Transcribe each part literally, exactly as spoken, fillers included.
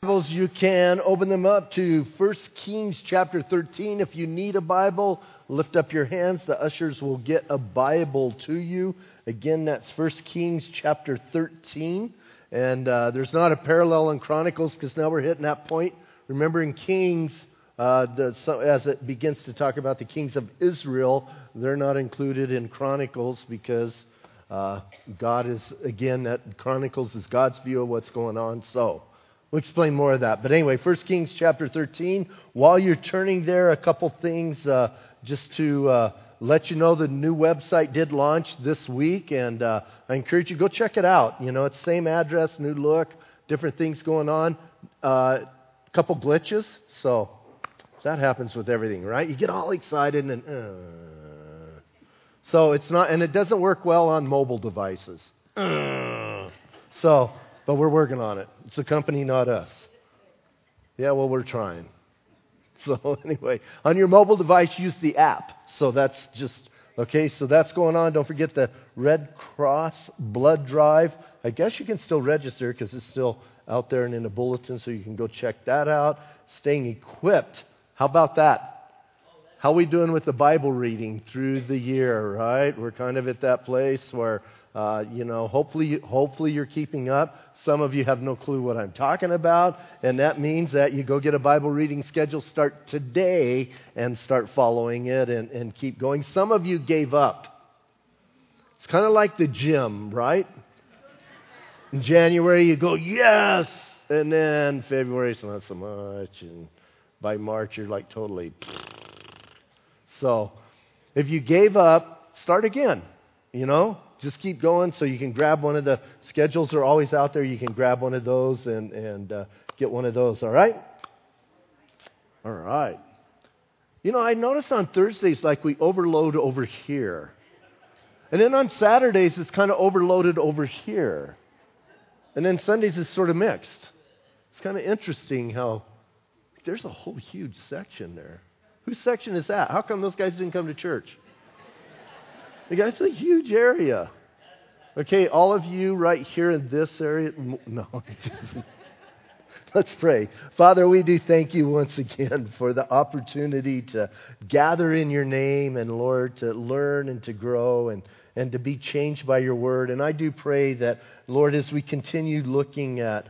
Bibles, you can open them up to First Kings chapter thirteen. If you need a Bible, lift up your hands. The ushers will get a Bible to you. Again, that's First Kings chapter thirteen. And uh, there's not a parallel in Chronicles because now we're hitting that point. Remember in Kings, uh, the, so, as it begins to talk about the kings of Israel, they're not included in Chronicles because uh, God is, again, that Chronicles is God's view of what's going on. So we'll explain more of that. But anyway, First Kings chapter thirteen. While you're turning there, a couple things uh, just to uh, let you know the new website did launch this week. And uh, I encourage you, go check it out. You know, it's same address, new look, different things going on. A uh, couple glitches. So that happens with everything, right? You get all excited and... Uh. So it's not... And it doesn't work well on mobile devices. Uh. So... But we're working on it. It's a company, not us. Yeah, well, we're trying. So anyway, on your mobile device, use the app. So that's just, okay, so that's going on. Don't forget the Red Cross blood drive. I guess you can still register because it's still out there and in a bulletin, so you can go check that out. Staying equipped. How about that? How are we doing with the Bible reading through the year, right? We're kind of at that place where... Uh, you know, hopefully, hopefully you're keeping up. Some of you have no clue what I'm talking about, and that means that you go get a Bible reading schedule, start today, and start following it and, and keep going. Some of you gave up. It's kind of like the gym, right? In January, you go, yes! And then February, it's not so much. And by March, you're like totally... So, if you gave up, start again, you know? Just keep going so you can grab one of the schedules are always out there. You can grab one of those and, and uh, get one of those, all right? All right. You know, I notice on Thursdays, like we overload over here. And then on Saturdays, it's kind of overloaded over here. And then Sundays is sort of mixed. It's kind of interesting how there's a whole huge section there. Whose section is that? How come those guys didn't come to church? It's a huge area. Okay, all of you right here in this area. No. Let's pray. Father, we do thank you once again for the opportunity to gather in your name and, Lord, to learn and to grow and, and to be changed by your word. And I do pray that, Lord, as we continue looking at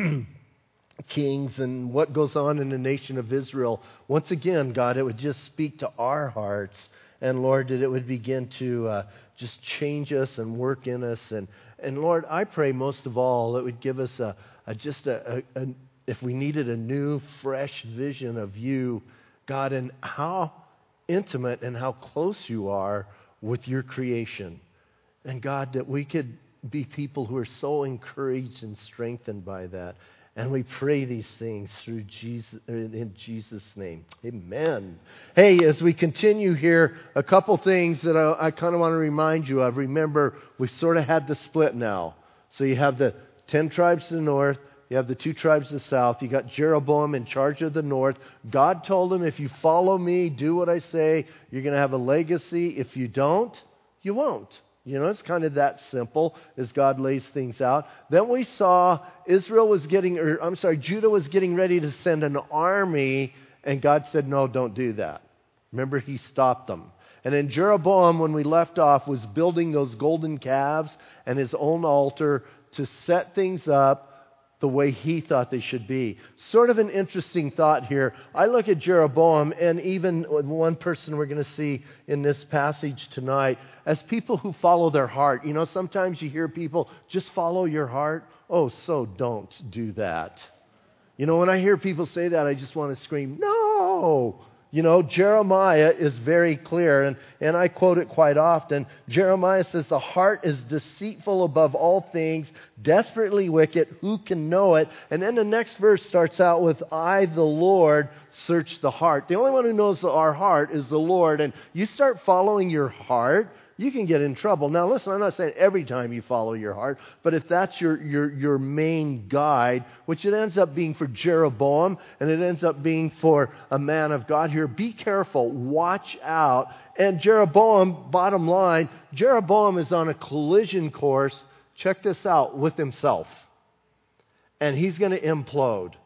kings and what goes on in the nation of Israel, once again, God, it would just speak to our hearts. And Lord, that it would begin to uh, just change us and work in us. And, and Lord, I pray most of all, it would give us a, a just a, a, a, if we needed a new, fresh vision of you, God, and how intimate and how close you are with your creation. And God, that we could be people who are so encouraged and strengthened by that. And we pray these things through Jesus, in Jesus' name. Amen. Hey, as we continue here, a couple things that I, I kind of want to remind you of. Remember, we've sort of had the split now. So you have the ten tribes to the north. You have the two tribes to the south. You got Jeroboam in charge of the north. God told him, if you follow me, do what I say, you're going to have a legacy. If you don't, you won't. You know, it's kind of that simple as God lays things out. Then we saw Israel was getting, or I'm sorry, Judah was getting ready to send an army, and God said, no, don't do that. Remember, he stopped them. And then Jeroboam, when we left off, was building those golden calves and his own altar to set things up the way he thought they should be. Sort of an interesting thought here. I look at Jeroboam, and even one person we're going to see in this passage tonight, as people who follow their heart. You know, sometimes you hear people, just follow your heart. Oh, so don't do that. You know, when I hear people say that, I just want to scream, no! You know, Jeremiah is very clear, and, and I quote it quite often. Jeremiah says, the heart is deceitful above all things, desperately wicked, who can know it? And then the next verse starts out with, I, the Lord, search the heart. The only one who knows our heart is the Lord, and you start following your heart, you can get in trouble. Now listen, I'm not saying every time you follow your heart, but if that's your, your, your main guide, which it ends up being for Jeroboam, and it ends up being for a man of God here, be careful, watch out. And Jeroboam, bottom line, Jeroboam is on a collision course, check this out, with himself. And he's going to implode.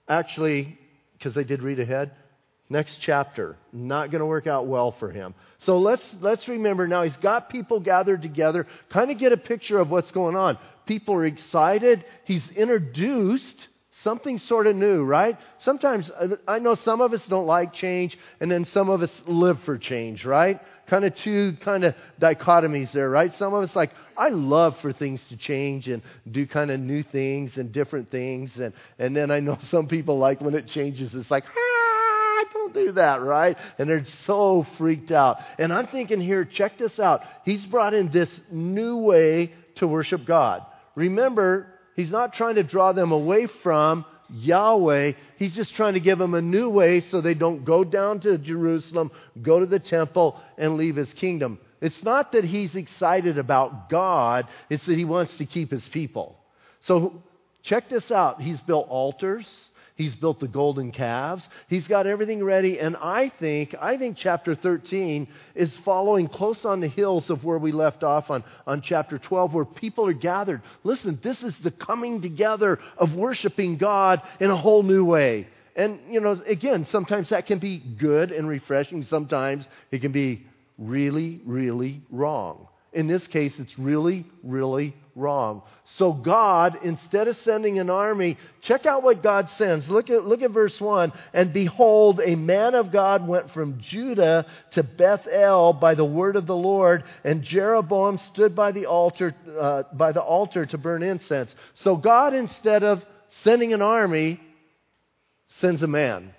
actually, because I did read ahead, next chapter, not going to work out well for him. So let's let's remember now he's got people gathered together, kind of get a picture of what's going on. People are excited. He's introduced something sort of new, right? Sometimes, I know some of us don't like change, and then some of us live for change, right? Kind of two kind of dichotomies there, right? Some of us like, I love for things to change and do kind of new things and different things. And, and then I know some people like when it changes, it's like, ah, don't do that, right? And they're so freaked out. And I'm thinking here, check this out. He's brought in this new way to worship God. Remember, he's not trying to draw them away from Yahweh. He's just trying to give them a new way so they don't go down to Jerusalem, go to the temple, and leave his kingdom. It's not that he's excited about God. It's that he wants to keep his people. So check this out. He's built altars. He's built the golden calves. He's got everything ready. And I think, I think chapter thirteen is following close on the heels of where we left off on, on chapter twelve, where people are gathered. Listen, this is the coming together of worshiping God in a whole new way. And, you know, again, sometimes that can be good and refreshing. Sometimes it can be really, really wrong. In this case, it's really, really wrong. So God, instead of sending an army, check out what God sends. Look at, look at verse one. And behold, a man of God went from Judah to Bethel by the word of the Lord, and Jeroboam stood by the altar, uh, by the altar to burn incense. So God, instead of sending an army, sends a man.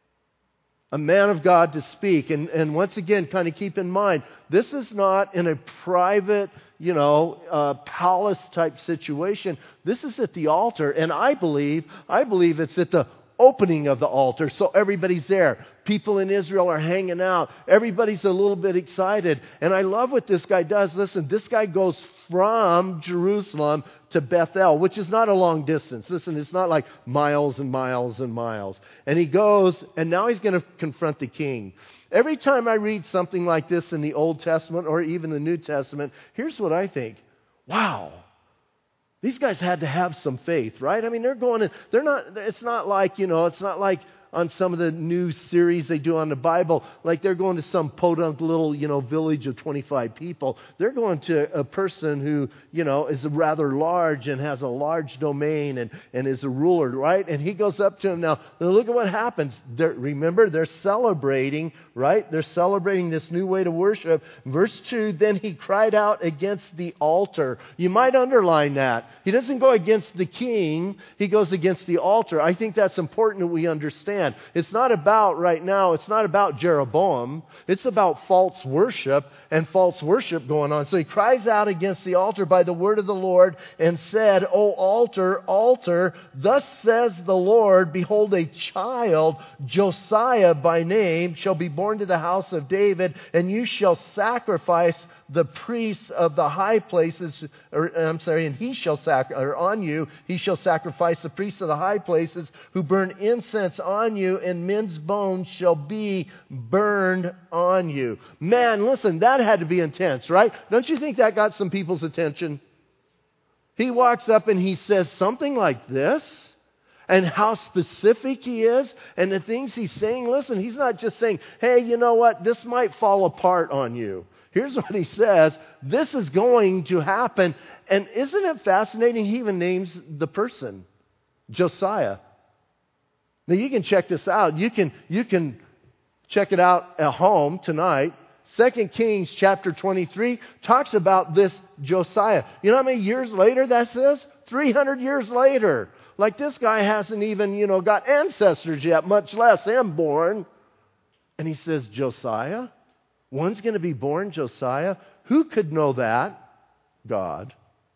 A man of God to speak. And, and once again, kind of keep in mind, this is not in a private, you know, uh, palace type situation. This is at the altar. And I believe, I believe it's at the opening of the altar. So everybody's there. People in Israel are hanging out. Everybody's a little bit excited. And I love what this guy does. Listen, this guy goes from Jerusalem to Bethel, which is not a long distance. Listen, it's not like miles and miles and miles. And he goes, and now he's going to confront the king. Every time I read something like this in the Old Testament or even the New Testament, here's what I think. Wow. These guys had to have some faith, right? I mean, they're going in, they're not, it's not like, you know, it's not like on some of the new series they do on the Bible, like they're going to some podunk little, you know, village of twenty-five people. They're going to a person who, you know, is rather large and has a large domain and, and is a ruler, right? And he goes up to him now. Look at what happens. They're, remember, they're celebrating, right? They're celebrating this new way to worship. Verse two, then he cried out against the altar. You might underline that. He doesn't go against the king. He goes against the altar. I think that's important that we understand. It's not about right now, it's not about Jeroboam. It's about false worship and false worship going on. So he cries out against the altar by the word of the Lord and said, O altar, altar, thus says the Lord, behold, a child, Josiah by name, shall be born to the house of David, and you shall sacrifice the priests of the high places, or I'm sorry, and he shall sac, or on you, he shall sacrifice the priests of the high places who burn incense on you, and men's bones shall be burned on you. Man, listen, that had to be intense, right? Don't you think that got some people's attention? He walks up and he says something like this, and how specific he is, and the things he's saying. Listen, he's not just saying, hey, you know what, this might fall apart on you. Here's what he says. This is going to happen. And isn't it fascinating? He even names the person, Josiah. Now you can check this out. You can, you can check it out at home tonight. Second Kings chapter twenty-three talks about this Josiah. You know how many years later that says? three hundred years later. Like this guy hasn't even, you know, got ancestors yet, much less him born. And he says, Josiah? One's going to be born, Josiah. Who could know that? God.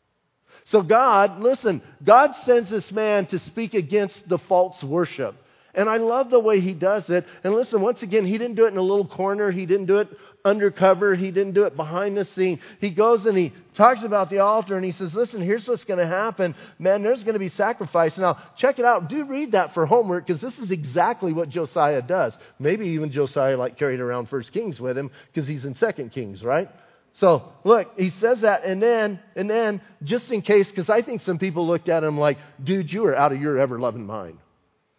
So God, listen, God sends this man to speak against the false worship. And I love the way he does it. And listen, once again, he didn't do it in a little corner. He didn't do it undercover. He didn't do it behind the scene. He goes and he talks about the altar and he says, listen, here's what's going to happen. Man, there's going to be sacrifice. Now, check it out. Do read that for homework because this is exactly what Josiah does. Maybe even Josiah like carried around First Kings with him because he's in Second Kings, right? So, look, he says that, and then, and then, just in case, because I think some people looked at him like, dude, you are out of your ever-loving mind.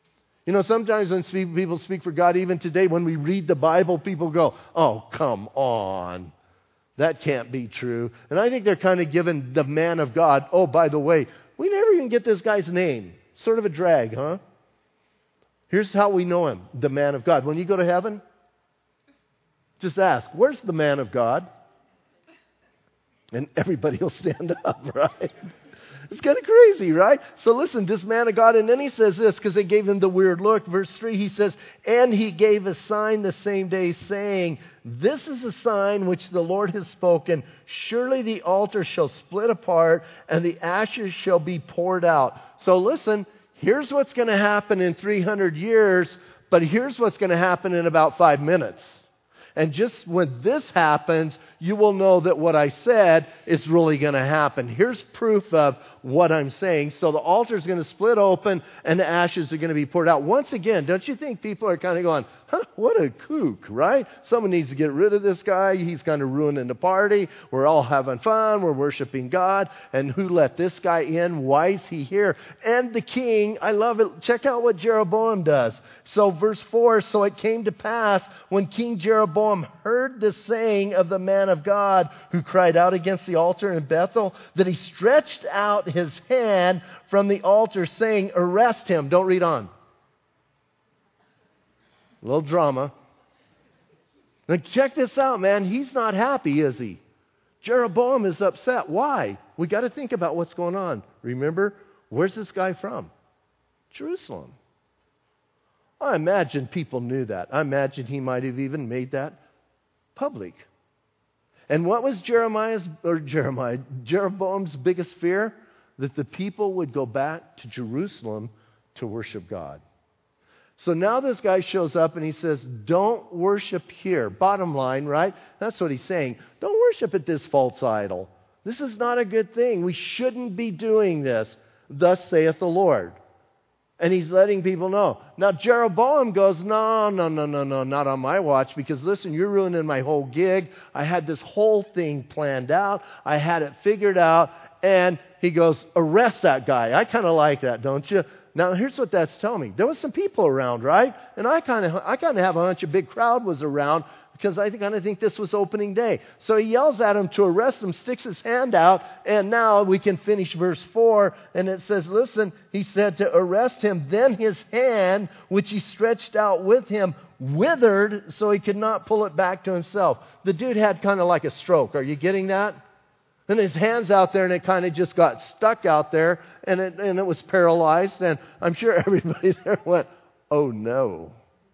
You know, sometimes when speak, people speak for God, even today, when we read the Bible, people go, oh, come on. That can't be true. And I think they're kind of giving the man of God, oh, by the way, we never even get this guy's name. Sort of a drag, huh? Here's how we know him, the man of God. When you go to heaven, just ask, where's the man of God? And everybody will stand up, right? It's kind of crazy, right? So listen, this man of God, and then he says this, because they gave him the weird look. Verse three, he says, and he gave a sign the same day, saying, this is a sign which the Lord has spoken. Surely the altar shall split apart, and the ashes shall be poured out. So listen, here's what's going to happen in three hundred years, but here's what's going to happen in about five minutes. And just when this happens, you will know that what I said is really going to happen. Here's proof of what I'm saying. So the altar is going to split open and the ashes are going to be poured out. Once again, don't you think people are kind of going, huh, what a kook, right? Someone needs to get rid of this guy. He's kind of ruining the party. We're all having fun. We're worshiping God. And who let this guy in? Why is he here? And the king, I love it. Check out what Jeroboam does. So verse four, so it came to pass when King Jeroboam heard the saying of the man of God who cried out against the altar in Bethel, that he stretched out his hand from the altar, saying, arrest him. Don't read on. A little drama. Now check this out, man. He's not happy, is he? Jeroboam is upset. Why? We got to think about what's going on. Remember, where's this guy from? Jerusalem. I imagine people knew that. I imagine he might have even made that public. And what was Jeremiah's or Jeremiah Jeroboam's biggest fear? That the people would go back to Jerusalem to worship God. So now this guy shows up and he says, don't worship here. Bottom line, right? That's what he's saying. Don't worship at this false idol. This is not a good thing. We shouldn't be doing this. Thus saith the Lord. And he's letting people know. Now Jeroboam goes, no, no, no, no, no, not on my watch. Because listen, you're ruining my whole gig. I had this whole thing planned out. I had it figured out. And he goes, arrest that guy. I kind of like that, don't you? Now, here's what that's telling me. There was some people around, right? And I kind of I kind of have a hunch a big crowd was around because I kind of think this was opening day. So he yells at him to arrest him, sticks his hand out, and now we can finish verse four. And it says, listen, he said to arrest him. Then his hand, which he stretched out with him, withered so he could not pull it back to himself. The dude had kind of like a stroke. Are you getting that? And his hand's out there, and it kind of just got stuck out there, and it, and it was paralyzed. And I'm sure everybody there went, oh, no.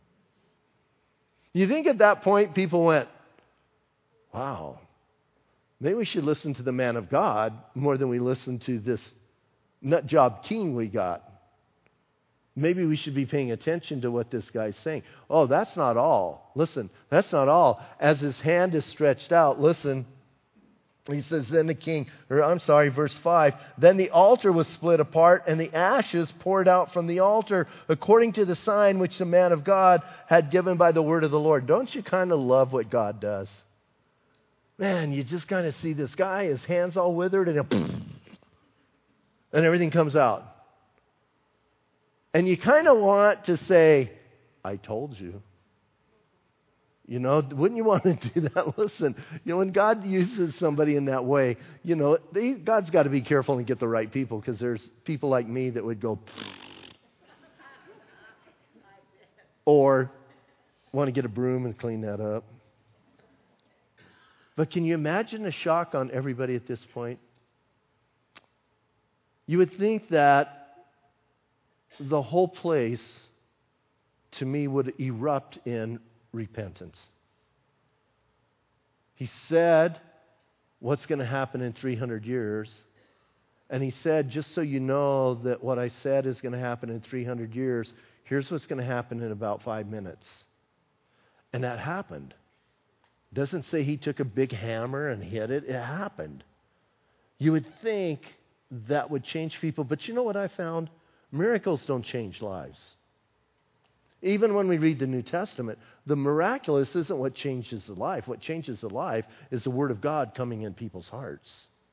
You think at that point people went, wow, maybe we should listen to the man of God more than we listen to this nut job king we got. Maybe we should be paying attention to what this guy's saying. Oh, that's not all. Listen, that's not all. As his hand is stretched out, listen, he says, then the king, or I'm sorry, verse five, then the altar was split apart and the ashes poured out from the altar according to the sign which the man of God had given by the word of the Lord. Don't you kind of love what God does? Man, you just kind of see this guy, his hands all withered, and, it, and everything comes out. And you kind of want to say, I told you. You know, wouldn't you want to do that? Listen, you know, when God uses somebody in that way, you know, they, God's got to be careful and get the right people, because there's people like me that would go, or want to get a broom and clean that up. But can you imagine the shock on everybody at this point? You would think that the whole place, to me, would erupt in repentance. He said what's going to happen in three hundred years. And he said, just so you know that what I said is going to happen in three hundred years, here's what's going to happen in about five minutes. And that happened. Doesn't say he took a big hammer and hit it. It happened. You would think that would change people. But you know what I found? Miracles don't change lives. Even when we read the New Testament, the miraculous isn't what changes the life. What changes the life is the Word of God coming in people's hearts.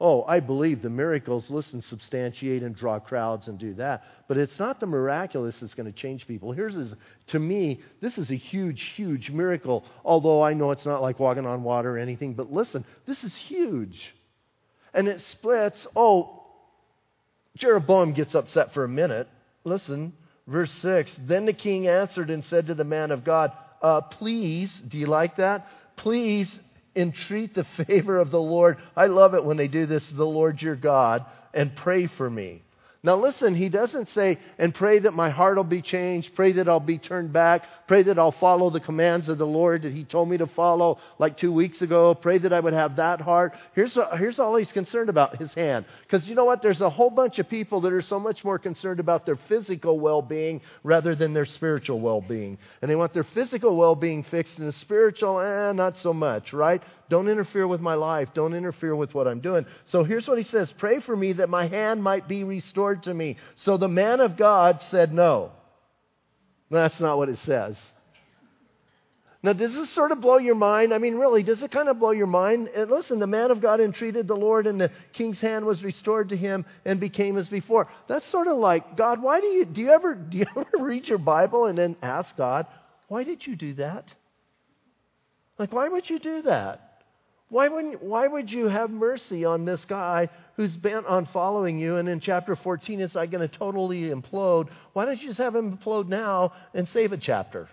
Oh, I believe the miracles, listen, substantiate and draw crowds and do that. But it's not the miraculous that's going to change people. Here's, is, to me, this is a huge, huge miracle. Although I know it's not like walking on water or anything. But listen, this is huge. And it splits. Oh, Jeroboam gets upset for a minute. Listen, verse six. Then the king answered and said to the man of God, uh, please, do you like that? Please entreat the favor of the Lord. I love it when they do this, the Lord your God, and pray for me. Now listen, he doesn't say, and pray that my heart will be changed, pray that I'll be turned back, pray that I'll follow the commands of the Lord that he told me to follow like two weeks ago, pray that I would have that heart. Here's, here's all he's concerned about, his hand. Because you know what? There's a whole bunch of people that are so much more concerned about their physical well-being rather than their spiritual well-being. And they want their physical well-being fixed and the spiritual, eh, not so much, right? Don't interfere with my life. Don't interfere with what I'm doing. So here's what he says. Pray for me that my hand might be restored to me. So the man of God said no. That's not what it says. Now, does this sort of blow your mind? I mean, really, does it kind of blow your mind? And listen, the man of God entreated the Lord and the king's hand was restored to him and became as before. That's sort of like, God, why do you, do you ever, do you ever read your Bible and then ask God, why did you do that? Like, why would you do that? Why wouldn't, why would you have mercy on this guy who's bent on following you? And in chapter fourteen, it's like going to totally implode. Why don't you just have him implode now and save a chapter?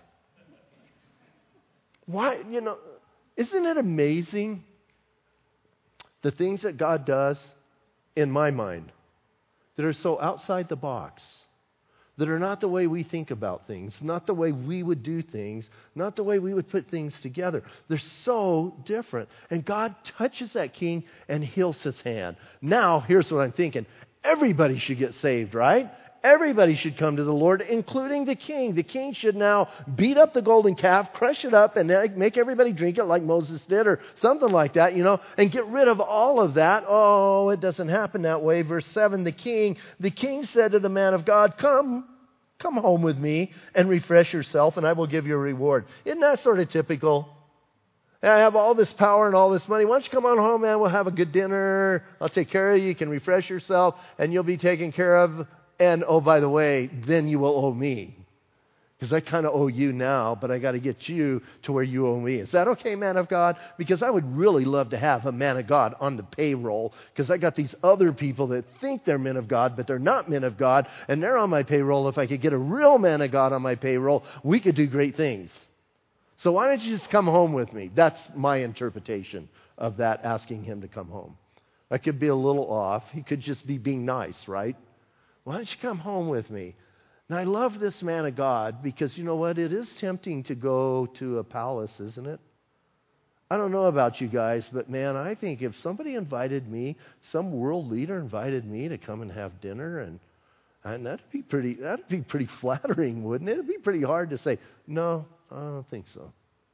Why, you know, isn't it amazing the things that God does in my mind that are so outside the box, that are not the way we think about things, not the way we would do things, not the way we would put things together. They're so different. And God touches that king and heals his hand. Now, here's what I'm thinking. Everybody should get saved, right? Everybody should come to the Lord, including the king. The king should now beat up the golden calf, crush it up, and make everybody drink it like Moses did or something like that, you know, and get rid of all of that. Oh, it doesn't happen that way. Verse seven, the king, the king said to the man of God, come, come home with me and refresh yourself, and I will give you a reward. Isn't that sort of typical? I have all this power and all this money. Why don't you come on home, man? We'll have a good dinner. I'll take care of you. You can refresh yourself, and you'll be taken care of. And, oh, by the way, then you will owe me. Because I kind of owe you now, but I got to get you to where you owe me. Is that okay, man of God? Because I would really love to have a man of God on the payroll. Because I got these other people that think they're men of God, but they're not men of God. And they're on my payroll. If I could get a real man of God on my payroll, we could do great things. So why don't you just come home with me? That's my interpretation of that, asking him to come home. I could be a little off. He could just be being nice, right? Why don't you come home with me? Now, I love this man of God because, you know what? It is tempting to go to a palace, isn't it? I don't know about you guys, but man, I think if somebody invited me, some world leader invited me to come and have dinner, and, and that'd be pretty, that'd be pretty flattering, wouldn't it? It'd be pretty hard to say, no, I don't think so.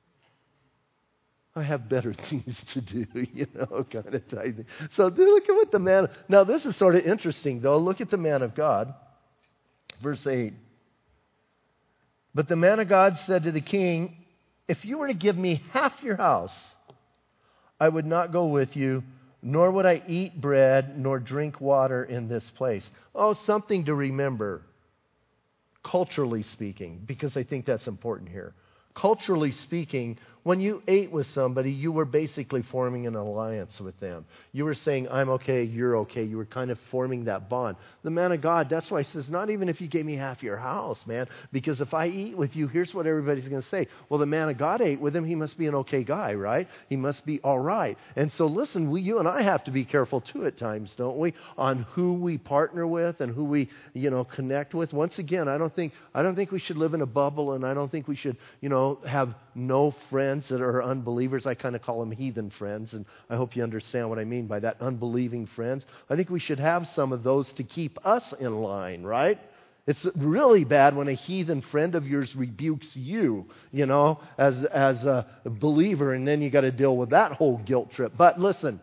I have better things to do, you know, kind of type thing. So look at what the man, now this is sort of interesting though. Look at the man of God. Verse eight. But the man of God said to the king, if you were to give me half your house, I would not go with you, nor would I eat bread nor drink water in this place. Oh, something to remember, culturally speaking, because I think that's important here. Culturally speaking, when you ate with somebody, you were basically forming an alliance with them. You were saying, I'm okay, you're okay. You were kind of forming that bond. The man of God, that's why he says, not even if you gave me half your house, man. Because if I eat with you, here's what everybody's going to say. Well, the man of God ate with him. He must be an okay guy, right? He must be all right. And so listen, we, you and I have to be careful too at times, don't we? On who we partner with and who we, you know, connect with. Once again, I don't think, I don't think we should live in a bubble, and I don't think we should, you know, have no friends that are unbelievers. I kind of call them heathen friends, and I hope you understand what I mean by that, unbelieving friends. I think we should have some of those to keep us in line, right? It's really bad when a heathen friend of yours rebukes you, you know, as, as a believer, and then you got to deal with that whole guilt trip. But listen,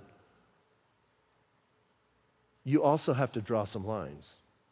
you also have to draw some lines.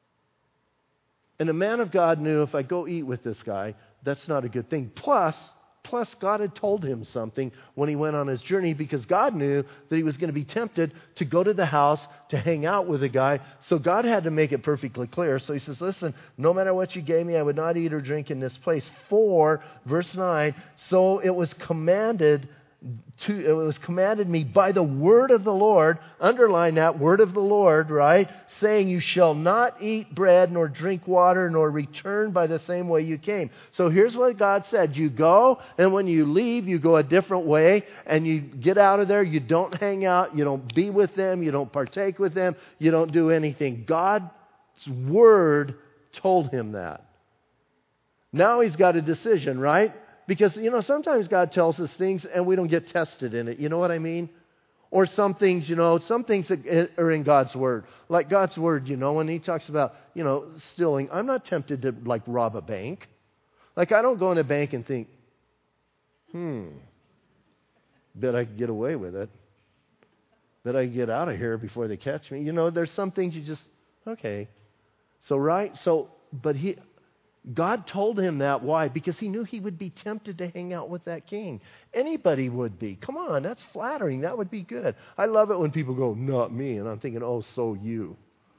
And the man of God knew, if I go eat with this guy, that's not a good thing. Plus, Plus, God had told him something when he went on his journey, because God knew that he was going to be tempted to go to the house to hang out with a guy. So God had to make it perfectly clear. So he says, listen, no matter what you gave me, I would not eat or drink in this place. For, verse nine, so it was commanded to, it was commanded me by the word of the Lord, underline that, word of the Lord, right? Saying, you shall not eat bread nor drink water nor return by the same way you came. So here's what God said. You go, and when you leave, you go a different way, and you get out of there. You don't hang out. You don't be with them. You don't partake with them. You don't do anything. God's word told him that. Now he's got a decision, right? Because, you know, sometimes God tells us things and we don't get tested in it. You know what I mean? Or some things, you know, some things that are in God's Word. Like God's Word, you know, when He talks about, you know, stealing. I'm not tempted to, like, rob a bank. Like, I don't go in a bank and think, hmm, bet I could get away with it. Bet I could get out of here before they catch me. You know, there's some things you just, okay. So, right? So, but he... God told him that. Why? Because he knew he would be tempted to hang out with that king. Anybody would be. Come on, that's flattering. That would be good. I love it when people go, not me. And I'm thinking, oh, so you.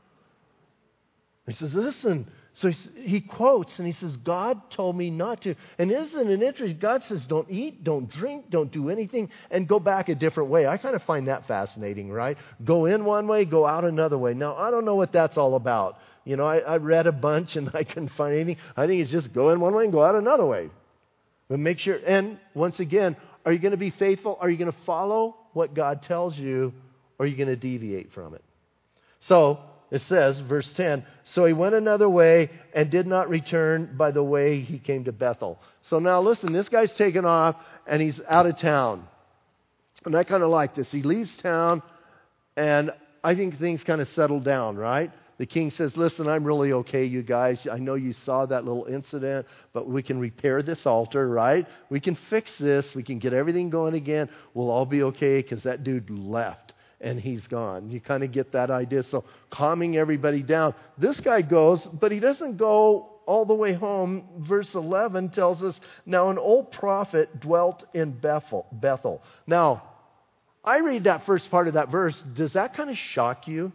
He says, listen. So he, he quotes and he says, God told me not to. And isn't it interesting? God says, don't eat, don't drink, don't do anything, and go back a different way. I kind of find that fascinating, right? Go in one way, go out another way. Now, I don't know what that's all about. You know, I, I read a bunch and I couldn't find anything. I think it's just go in one way and go out another way. But make sure, and once again, are you going to be faithful? Are you going to follow what God tells you? Or are you going to deviate from it? So, it says, verse ten, so he went another way and did not return by the way he came to Bethel. So now listen, this guy's taken off and he's out of town. And I kind of like this. He leaves town and I think things kind of settle down, right? The king says, listen, I'm really okay, you guys. I know you saw that little incident, but we can repair this altar, right? We can fix this. We can get everything going again. We'll all be okay because that dude left and he's gone. You kind of get that idea. So calming everybody down. This guy goes, but he doesn't go all the way home. Verse eleven tells us, now an old prophet dwelt in Bethel. Bethel. Now, I read that first part of that verse. Does that kind of shock you?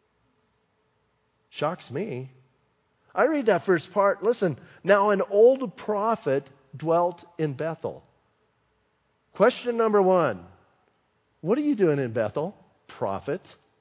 Shocks me. I read that first part. Listen, now an old prophet dwelt in Bethel. Question number one. What are you doing in Bethel? Prophet.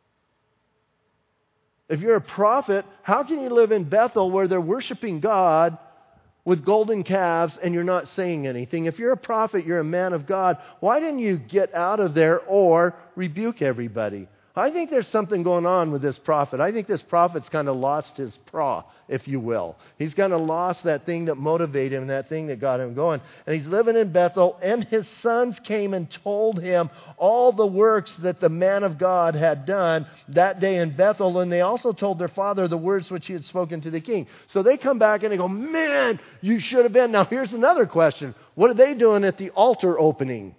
If you're a prophet, how can you live in Bethel where they're worshiping God with golden calves and you're not saying anything? If you're a prophet, you're a man of God, why didn't you get out of there or rebuke everybody? I think there's something going on with this prophet. I think this prophet's kind of lost his pra, if you will. He's kind of lost that thing that motivated him, that thing that got him going. And he's living in Bethel, and his sons came and told him all the works that the man of God had done that day in Bethel, and they also told their father the words which he had spoken to the king. So they come back and they go, man, you should have been. Now here's another question. What are they doing at the altar opening?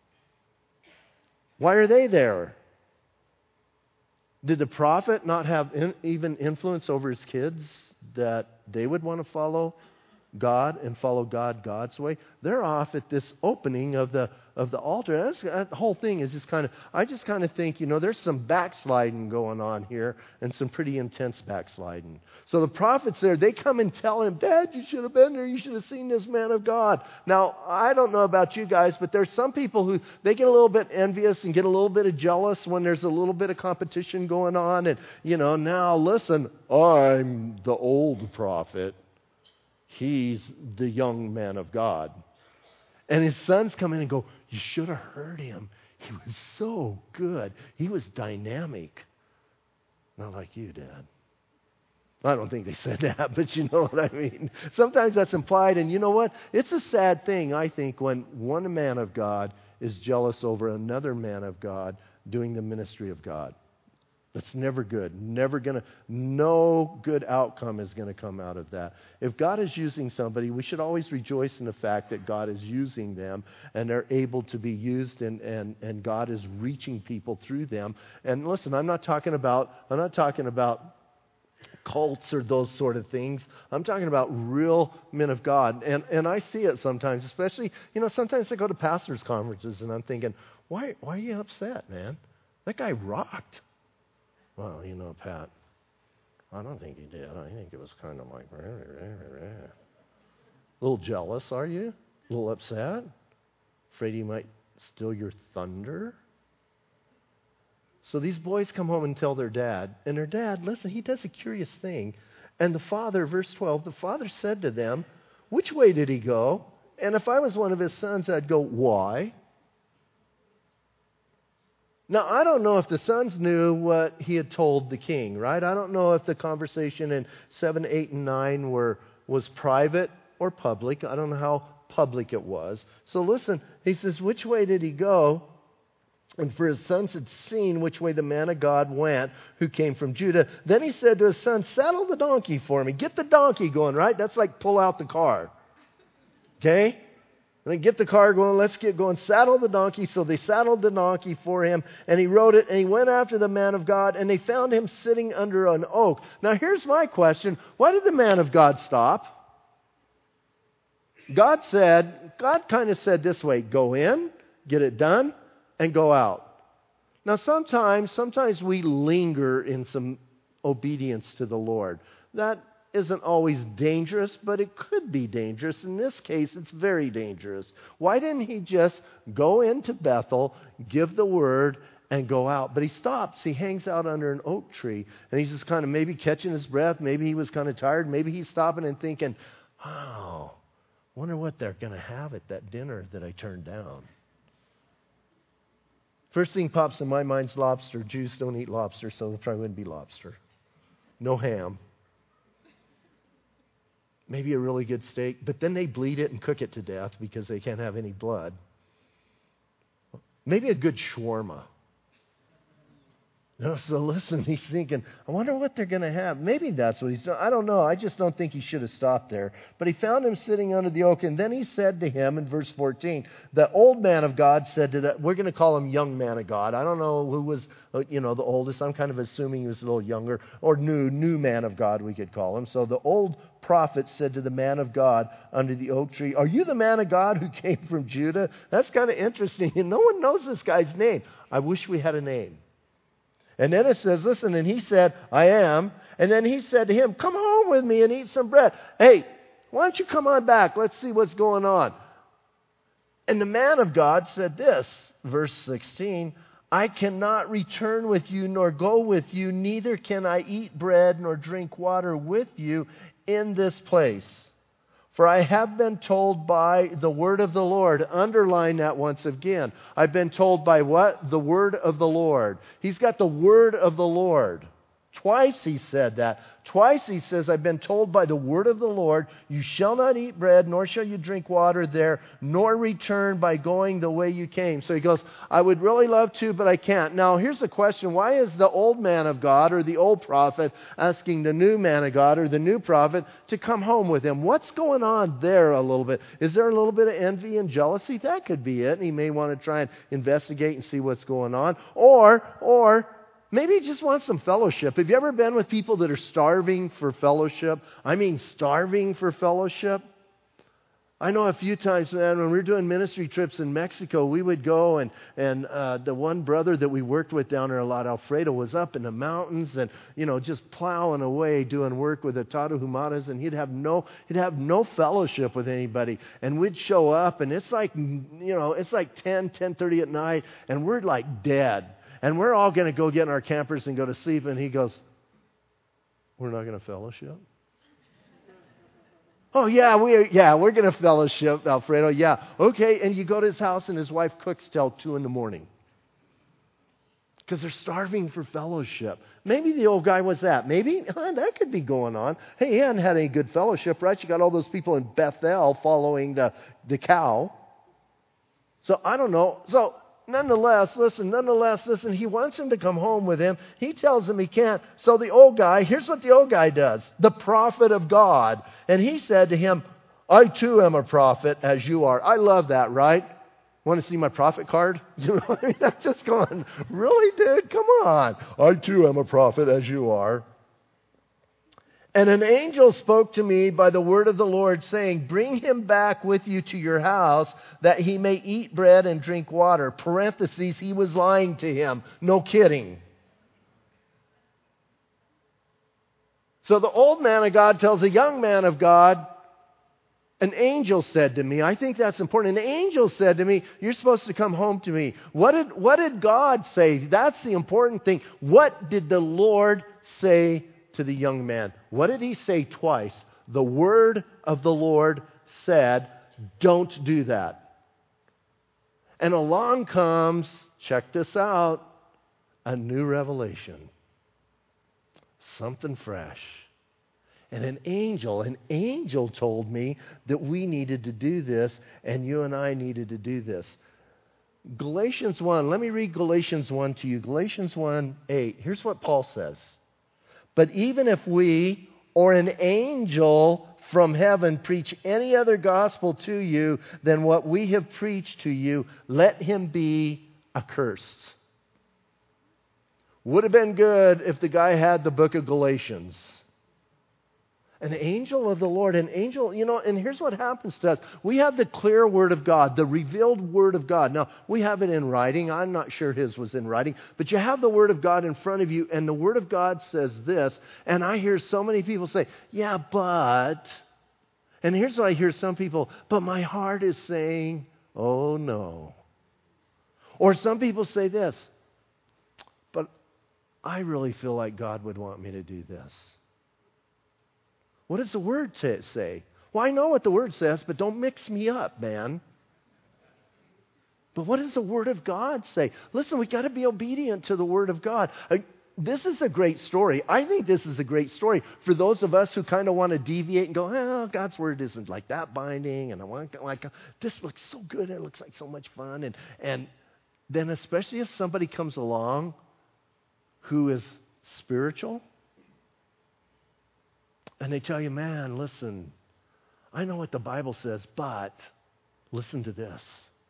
Why are they there? Did the prophet not have in, even influence over his kids that they would want to follow God and follow God God's way? They're off at this opening of the of the altar. That's, that whole thing is just kind of, I just kind of think, you know, there's some backsliding going on here and some pretty intense backsliding. So the prophets there, they come and tell him, Dad, you should have been there. You should have seen this man of God. Now, I don't know about you guys, but there's some people who, they get a little bit envious and get a little bit of jealous when there's a little bit of competition going on. And, you know, now listen, I'm the old prophet. He's the young man of God. And his sons come in and go, you should have heard him. He was so good. He was dynamic. Not like you, Dad. I don't think they said that, but you know what I mean. Sometimes that's implied, and you know what? It's a sad thing, I think, when one man of God is jealous over another man of God doing the ministry of God. That's never good. Never going to, no good outcome is going to come out of that. If God is using somebody, we should always rejoice in the fact that God is using them and they're able to be used and, and, and God is reaching people through them. And listen, I'm not talking about, I'm not talking about cults or those sort of things. I'm talking about real men of God. And and I see it sometimes, especially, you know, sometimes I go to pastors' conferences and I'm thinking, why, why are you upset, man? That guy rocked. Well, you know, Pat, I don't think he did. I think it was kind of like, rah, rah, rah, rah. A little jealous, are you? A little upset? Afraid he might steal your thunder? So these boys come home and tell their dad. And their dad, listen, he does a curious thing. And the father, verse twelve, the father said to them, which way did he go? And if I was one of his sons, I'd go, why? Now, I don't know if the sons knew what he had told the king, right? I don't know if the conversation in seven, eight, and nine were was private or public. I don't know how public it was. So listen, he says, which way did he go? And for his sons had seen which way the man of God went, who came from Judah. Then he said to his son, saddle the donkey for me. Get the donkey going, right? That's like pull out the car. Okay? And then get the car going. Let's get going. Saddle the donkey. So they saddled the donkey for him, and he rode it, and he went after the man of God, and they found him sitting under an oak. Now here's my question. Why did the man of God stop? God said, God kind of said this way, go in, get it done, and go out. Now sometimes, sometimes we linger in some obedience to the Lord. That isn't always dangerous, but it could be dangerous. In this case, it's very dangerous. Why didn't he just go into Bethel, give the word, and go out? But he stops. He hangs out under an oak tree, and he's just kind of maybe catching his breath. Maybe he was kind of tired. Maybe he's stopping and thinking, oh, wonder what they're going to have at that dinner that I turned down. First thing pops in my mind is lobster. Jews don't eat lobster, so it probably wouldn't be lobster. No ham. Maybe a really good steak, but then they bleed it and cook it to death because they can't have any blood. Maybe a good shawarma. You know, so listen, he's thinking, I wonder what they're going to have. Maybe that's what he's doing. I don't know. I just don't think he should have stopped there. But he found him sitting under the oak, and then he said to him in verse fourteen, the old man of God said to that, we're going to call him young man of God. I don't know who was, you know, the oldest. I'm kind of assuming he was a little younger, or new, new man of God, we could call him. So the old prophet said to the man of God under the oak tree, are you the man of God who came from Judah? That's kind of interesting. And no one knows this guy's name. I wish we had a name. And then it says, listen, and he said, I am. And then he said to him, come home with me and eat some bread. Hey, why don't you come on back? Let's see what's going on. And the man of God said this, verse sixteen, I cannot return with you nor go with you, neither can I eat bread nor drink water with you in this place. For I have been told by the word of the Lord. Underline that once again. I've been told by what? The word of the Lord. He's got the word of the Lord. Twice he said that. Twice he says, I've been told by the word of the Lord, you shall not eat bread, nor shall you drink water there, nor return by going the way you came. So he goes, I would really love to, but I can't. Now here's the question. Why is the old man of God or the old prophet asking the new man of God or the new prophet to come home with him? What's going on there a little bit? Is there a little bit of envy and jealousy? That could be it. And he may want to try and investigate and see what's going on. Or, or, maybe he just wants some fellowship. Have you ever been with people that are starving for fellowship? I mean starving for fellowship. I know a few times, man, when we were doing ministry trips in Mexico, we would go and, and uh, the one brother that we worked with down there a lot, Alfredo, was up in the mountains and, you know, just plowing away doing work with the Tarahumaras, and he'd have no, he'd have no fellowship with anybody. And we'd show up, and it's like, you know, it's like ten, ten thirty at night, and we're like dead. And we're all going to go get in our campers and go to sleep. And he goes, we're not going to fellowship? Oh, yeah, we yeah, we're going to fellowship, Alfredo. Yeah, okay. And you go to his house and his wife cooks till two in the morning. Because they're starving for fellowship. Maybe the old guy was that. Maybe huh, that could be going on. Hey, he hadn't had any good fellowship, right? You got all those people in Bethel following the, the cow. So I don't know. So Nonetheless, listen, nonetheless, listen, he wants him to come home with him. He tells him he can't. So the old guy, here's what the old guy does, the prophet of God. And he said to him, I too am a prophet as you are. I love that, right? Want to see my prophet card? You know, I mean, I'm just going, really, dude? Come on. I too am a prophet as you are. And an angel spoke to me by the word of the Lord, saying, bring him back with you to your house, that he may eat bread and drink water. Parentheses, he was lying to him. No kidding. So the old man of God tells the young man of God, an angel said to me, I think that's important. An angel said to me, you're supposed to come home to me. What did, what did God say? That's the important thing. What did the Lord say to the young man? What did he say twice? The word of the Lord said, don't do that. And along comes, check this out, a new revelation. Something fresh. And an angel, an angel told me that we needed to do this, and you and I needed to do this. Galatians one, let me read Galatians one to you. Galatians one, eight. Here's what Paul says. But even if we or an angel from heaven preach any other gospel to you than what we have preached to you, let him be accursed. Would have been good if the guy had the book of Galatians. An angel of the Lord, an angel, you know, and here's what happens to us. We have the clear word of God, the revealed word of God. Now, we have it in writing. I'm not sure his was in writing. But you have the word of God in front of you, and the word of God says this. And I hear so many people say, yeah, but. And here's what I hear some people, but my heart is saying, oh, no. Or some people say this, but I really feel like God would want me to do this. What does the Word say? Well, I know what the Word says, but don't mix me up, man. But what does the Word of God say? Listen, we've got to be obedient to the Word of God. Uh, this is a great story. I think this is a great story for those of us who kind of want to deviate and go, oh, God's Word isn't like that binding, and I want to, like, this looks so good, it looks like so much fun. And, and then especially if somebody comes along who is spiritual, and they tell you, man, listen, I know what the Bible says, but listen to this.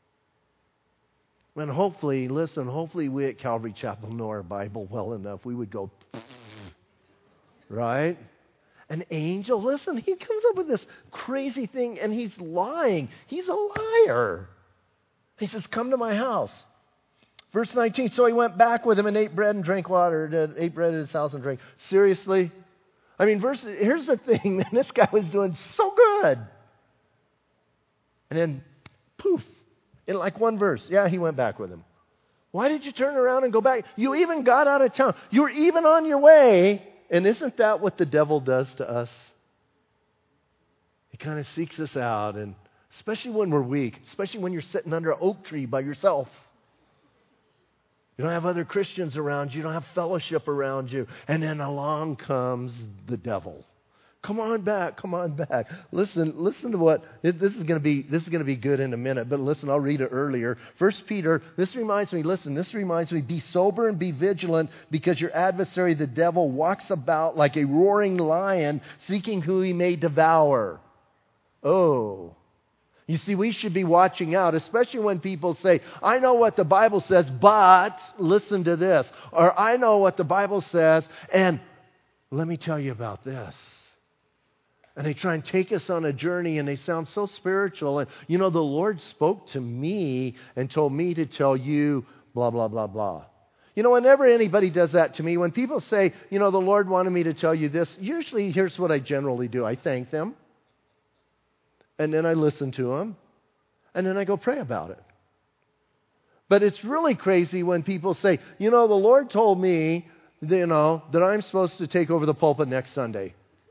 And hopefully, listen, hopefully we at Calvary Chapel know our Bible well enough. We would go, right? An angel, listen, he comes up with this crazy thing, and he's lying. He's a liar. He says, come to my house. Verse nineteen, so he went back with him and ate bread and drank water, ate bread at his house and drank. Seriously? I mean, verse, here's the thing, man, this guy was doing so good. And then, poof, in like one verse, yeah, he went back with him. Why did you turn around and go back? You even got out of town. You were even on your way. And isn't that what the devil does to us? He kind of seeks us out, and especially when we're weak, especially when you're sitting under an oak tree by yourself. You don't have other Christians around you. You don't have fellowship around you. And then along comes the devil. Come on back. Come on back. Listen, listen to what, this is going to be, this is going to be good in a minute. But listen, I'll read it earlier. First Peter, this reminds me, listen, this reminds me, be sober and be vigilant, because your adversary, the devil, walks about like a roaring lion, seeking who he may devour. Oh. You see, we should be watching out, especially when people say, I know what the Bible says, but listen to this. Or I know what the Bible says, and let me tell you about this. And they try and take us on a journey, and they sound so spiritual. And, you know, the Lord spoke to me and told me to tell you blah, blah, blah, blah. You know, whenever anybody does that to me, when people say, you know, the Lord wanted me to tell you this, usually here's what I generally do. I thank them. And then I listen to them, and then I go pray about it. But it's really crazy when people say, you know, the Lord told me, you know, that I'm supposed to take over the pulpit next Sunday.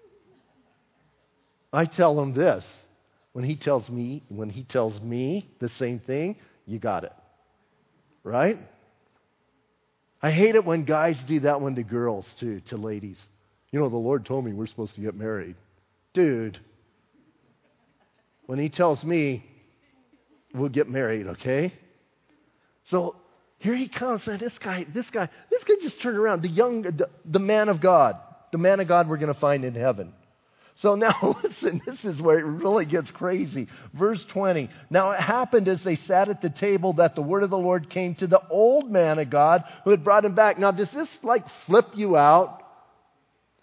I tell them this. When he tells me, when he tells me the same thing, you got it. Right? I hate it when guys do that one to girls, too, to ladies. You know, the Lord told me we're supposed to get married. Dude. When he tells me, we'll get married, okay? So here he comes, and this guy, this guy, this guy just turned around. The young, the, the man of God, the man of God we're going to find in heaven. So now listen, this is where it really gets crazy. Verse twenty. Now it happened as they sat at the table that the word of the Lord came to the old man of God who had brought him back. Now does this like flip you out?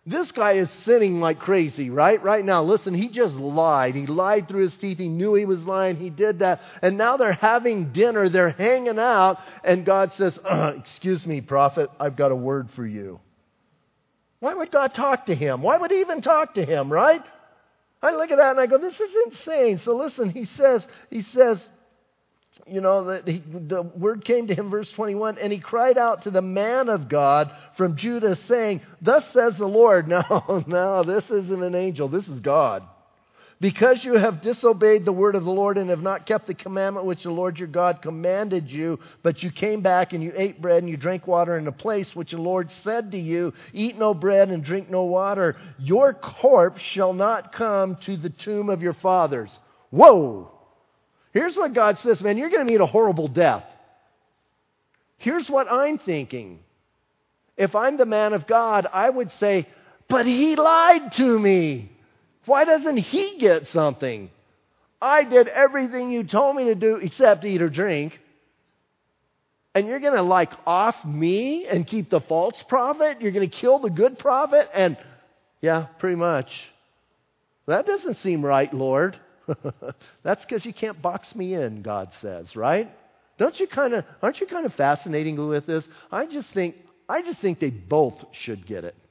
This guy is sinning like crazy, right? Right now, listen, he just lied. He lied through his teeth. He knew he was lying. He did that. And now they're having dinner. They're hanging out. And God says, uh, excuse me, prophet, I've got a word for you. Why would God talk to him? Why would he even talk to him, right? I look at that and I go, this is insane. So listen, he says, he says, you know, that he, the word came to him, verse twenty-one, and he cried out to the man of God from Judah, saying, thus says the Lord. No, no, this isn't an angel. This is God. Because you have disobeyed the word of the Lord and have not kept the commandment which the Lord your God commanded you, but you came back and you ate bread and you drank water in a place which the Lord said to you, eat no bread and drink no water, your corpse shall not come to the tomb of your fathers. Whoa! Here's what God says, man, you're going to meet a horrible death. Here's what I'm thinking. If I'm the man of God, I would say, but he lied to me. Why doesn't he get something? I did everything you told me to do except eat or drink. And you're going to like off me and keep the false prophet? You're going to kill the good prophet? And yeah, pretty much. That doesn't seem right, Lord. That's because you can't box me in, God says, right? Don't you kind of, aren't you kind of fascinating with this? I just think, I just think they both should get it.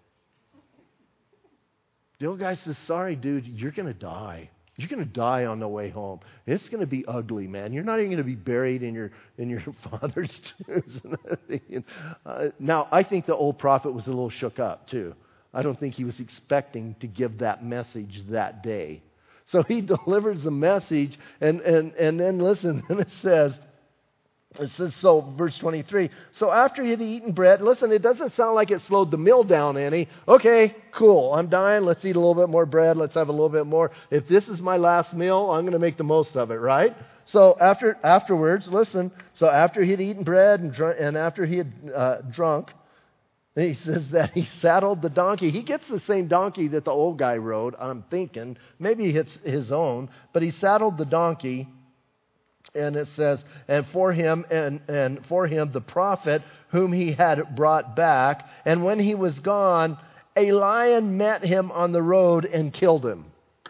The old guy says, sorry, dude, you're going to die. You're going to die on the way home. It's going to be ugly, man. You're not even going to be buried in your in your father's tombs. uh, now, I think the old prophet was a little shook up, too. I don't think he was expecting to give that message that day. So he delivers the message, and, and, and then listen, and it says, it says so, verse twenty-three, so after he had eaten bread, listen, it doesn't sound like it slowed the meal down any. Okay, cool, I'm dying, let's eat a little bit more bread, let's have a little bit more. If this is my last meal, I'm going to make the most of it, right? So after afterwards, listen, so after he had eaten bread and, dr- and after he had uh, drunk, he says that he saddled the donkey. He gets the same donkey that the old guy rode, I'm thinking. Maybe it's his own. But he saddled the donkey, and it says, and for him and, and for him the prophet whom he had brought back. And when he was gone, a lion met him on the road and killed him.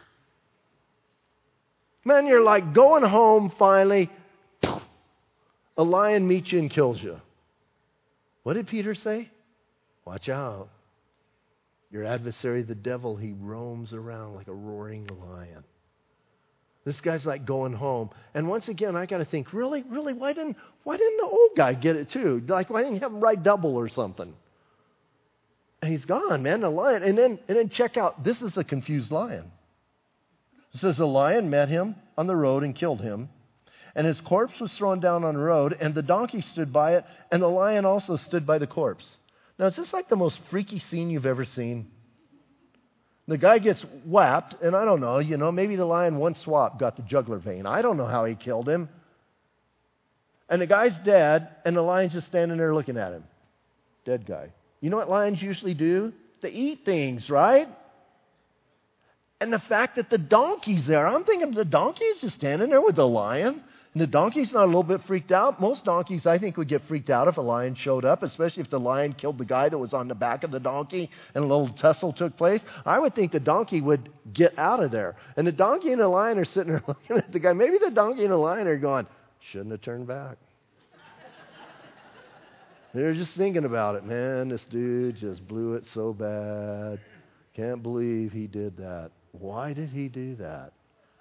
Man, you're like going home finally. A lion meets you and kills you. What did Peter say? Watch out. Your adversary, the devil, he roams around like a roaring lion. This guy's like going home. And once again, I got to think, really, really, why didn't why didn't the old guy get it too? Like, why didn't he have him ride double or something? And he's gone, man, the lion. And then, and then check out, this is a confused lion. It says the lion met him on the road and killed him. And his corpse was thrown down on the road, and the donkey stood by it, and the lion also stood by the corpse. Now, is this like the most freaky scene you've ever seen? The guy gets whapped, and I don't know, you know, maybe the lion one swap got the jugular vein. I don't know how he killed him. And the guy's dead, and the lion's just standing there looking at him. Dead guy. You know what lions usually do? They eat things, right? And the fact that the donkey's there, I'm thinking the donkey is just standing there with the lion. And the donkey's not a little bit freaked out. Most donkeys, I think, would get freaked out if a lion showed up, especially if the lion killed the guy that was on the back of the donkey and a little tussle took place. I would think the donkey would get out of there. And the donkey and the lion are sitting there looking at the guy. Maybe the donkey and the lion are going, shouldn't have turned back. They're just thinking about it. Man, this dude just blew it so bad. Can't believe he did that. Why did he do that?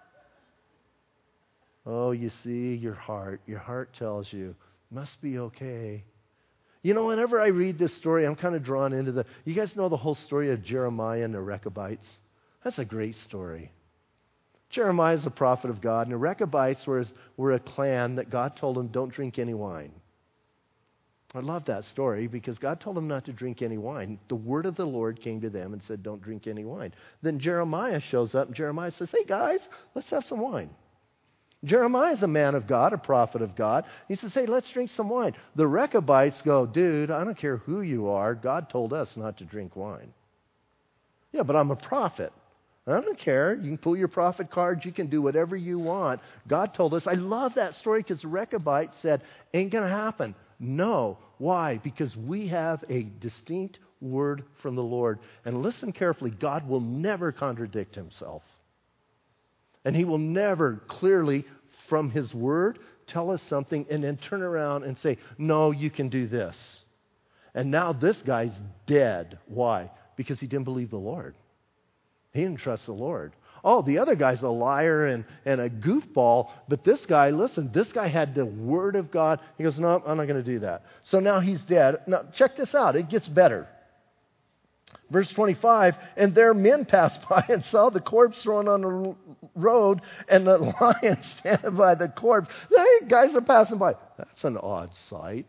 Oh, you see, your heart, your heart tells you, must be okay. You know, whenever I read this story, I'm kind of drawn into the, you guys know the whole story of Jeremiah and the Rechabites? That's a great story. Jeremiah is a prophet of God, and the Rechabites were, were a clan that God told them, don't drink any wine. I love that story because God told them not to drink any wine. The word of the Lord came to them and said, don't drink any wine. Then Jeremiah shows up, and Jeremiah says, hey guys, let's have some wine. Jeremiah is a man of God, a prophet of God. He says, hey, let's drink some wine. The Rechabites go, dude, I don't care who you are. God told us not to drink wine. Yeah, but I'm a prophet. I don't care. You can pull your prophet cards. You can do whatever you want. God told us. I love that story because the Rechabites said, ain't going to happen. No. Why? Because we have a distinct word from the Lord. And listen carefully, God will never contradict himself. And he will never clearly, from his word, tell us something and then turn around and say, no, you can do this. And now this guy's dead. Why? Because he didn't believe the Lord. He didn't trust the Lord. Oh, the other guy's a liar and, and a goofball, but this guy, listen, this guy had the word of God. He goes, no, I'm not going to do that. So now he's dead. Now, check this out. It gets better. Verse twenty-five, and there men passed by and saw the corpse thrown on the road and the lion standing by the corpse. Hey, guys are passing by. That's an odd sight.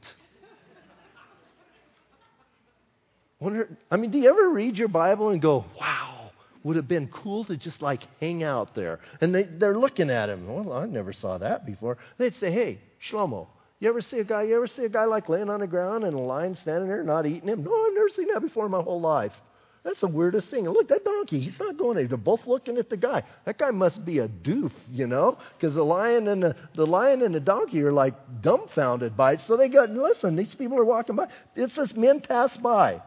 Wonder, I mean, do you ever read your Bible and go, wow, would have been cool to just like hang out there? And they, they're looking at him. Well, I never saw that before. They'd say, hey, Shlomo, you ever see a guy, you ever see a guy like laying on the ground and a lion standing there not eating him? No, I've never seen that before in my whole life. That's the weirdest thing. And look, that donkey, he's not going anywhere. They're both looking at the guy. That guy must be a doof, you know, because the lion and the, the lion and the donkey are like dumbfounded by it. So they got, listen, these people are walking by. It says men pass by.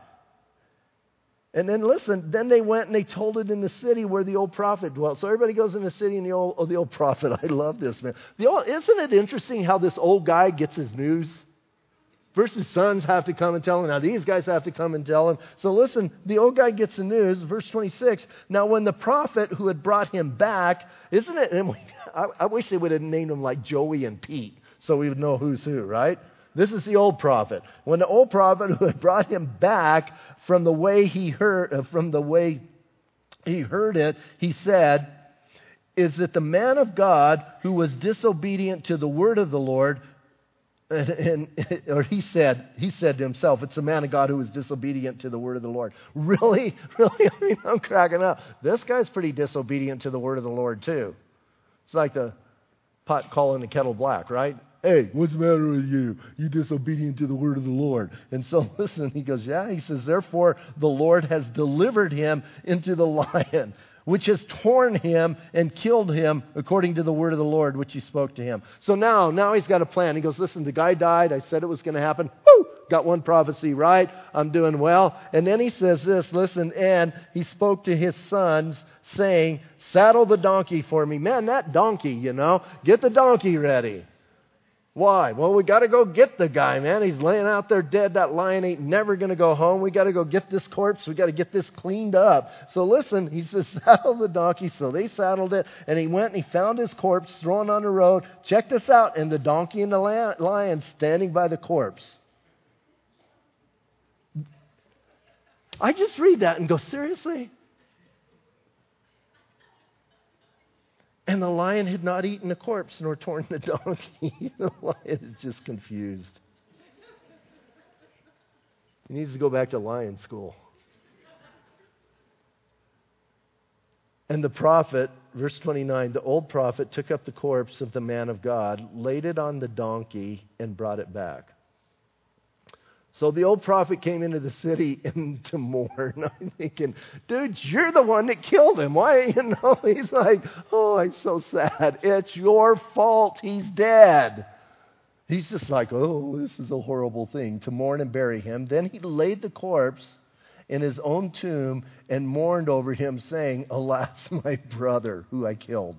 And then listen, then they went and they told it in the city where the old prophet dwelt. So everybody goes in the city and the old, oh, the old prophet. I love this, man. The old, isn't it interesting how this old guy gets his news? First his sons have to come and tell him. Now these guys have to come and tell him. So listen, the old guy gets the news. Verse twenty-six. Now when the prophet who had brought him back, isn't it? And we, I, I wish they would have named him like Joey and Pete so we would know who's who, right? This is the old prophet. When the old prophet who had brought him back from the way he heard, uh, from the way he heard it, he said, is that the man of God who was disobedient to the word of the Lord, and, and or he said, he said to himself, it's the man of God who was disobedient to the word of the Lord. Really? Really? I mean, I'm cracking up. This guy's pretty disobedient to the word of the Lord too. It's like the pot calling the kettle black, right? Hey, what's the matter with you? You disobedient to the word of the Lord. And so listen, he goes, yeah, he says, therefore the Lord has delivered him into the lion, which has torn him and killed him according to the word of the Lord, which he spoke to him. So now, now he's got a plan. He goes, listen, the guy died. I said it was going to happen. Woo! Got one prophecy right. I'm doing well. And then he says this, listen, and he spoke to his sons saying, saddle the donkey for me. Man, that donkey, you know, get the donkey ready. Why? Well, we got to go get the guy, man. He's laying out there dead. That lion ain't never going to go home. We got to go get this corpse. We got to get this cleaned up. So listen, he says, saddle the donkey. So they saddled it, and he went and he found his corpse thrown on the road. Check this out. And the donkey and the lion standing by the corpse. I just read that and go, seriously? And the lion had not eaten the corpse nor torn the donkey. The lion is just confused. He needs to go back to lion school. And the prophet, verse twenty-nine, the old prophet took up the corpse of the man of God, laid it on the donkey, and brought it back. So the old prophet came into the city and to mourn. I'm thinking, dude, you're the one that killed him. Why, you know? He's like, oh, I'm so sad. It's your fault. He's dead. He's just like, oh, this is a horrible thing, to mourn and bury him. Then he laid the corpse in his own tomb and mourned over him, saying, alas, my brother, who I killed.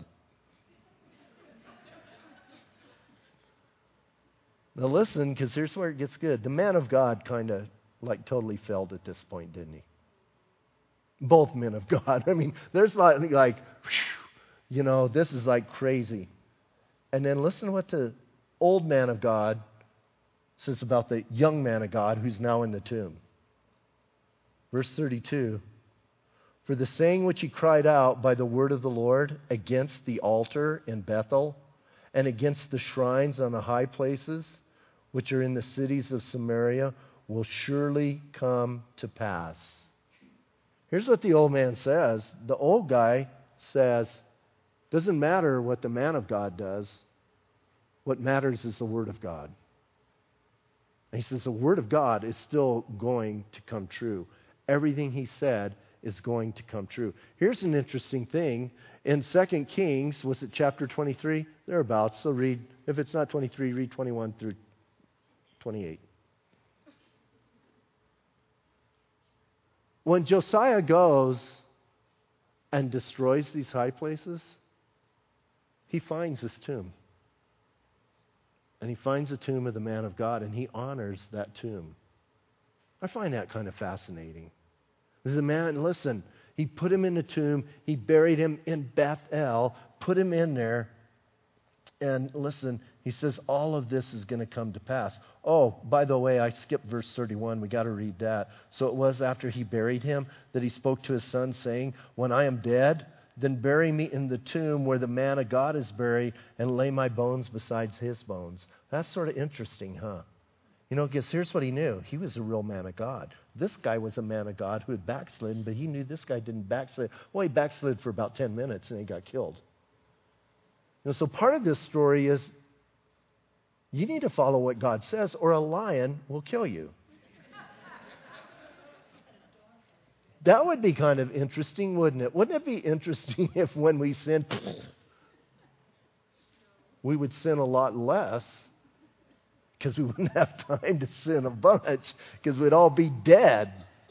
Now listen, because here's where it gets good. The man of God kind of like totally failed at this point, didn't he? Both men of God. I mean, there's like, like whew, you know, this is like crazy. And then listen to what the old man of God says about the young man of God who's now in the tomb. Verse thirty-two. For the saying which he cried out by the word of the Lord against the altar in Bethel and against the shrines on the high places which are in the cities of Samaria will surely come to pass. Here's what the old man says. The old guy says, doesn't matter what the man of God does. What matters is the word of God. And he says the word of God is still going to come true. Everything he said is going to come true. Here's an interesting thing. In Second Kings, was it chapter twenty-three? Thereabouts. So read, if it's not twenty-three, read twenty-one through twenty-eight. when Josiah goes and destroys these high places, he finds this tomb. And he finds the tomb of the man of God, and he honors that tomb. I find that kind of fascinating. The man, listen, he put him in a tomb, he buried him in Bethel, put him in there, and listen, he says all of this is going to come to pass. Oh, by the way, I skipped verse thirty-one. We got to read that. So it was after he buried him that he spoke to his son, saying, when I am dead, then bury me in the tomb where the man of God is buried, and lay my bones beside his bones. That's sort of interesting, huh? You know, because here's what he knew. He was a real man of God. This guy was a man of God who had backslidden, but he knew this guy didn't backslid. Well, he backslid for about ten minutes, and he got killed. You know, so part of this story is you need to follow what God says, or a lion will kill you. That would be kind of interesting, wouldn't it? Wouldn't it be interesting if when we sin, we would sin a lot less because we wouldn't have time to sin a bunch because we'd all be dead.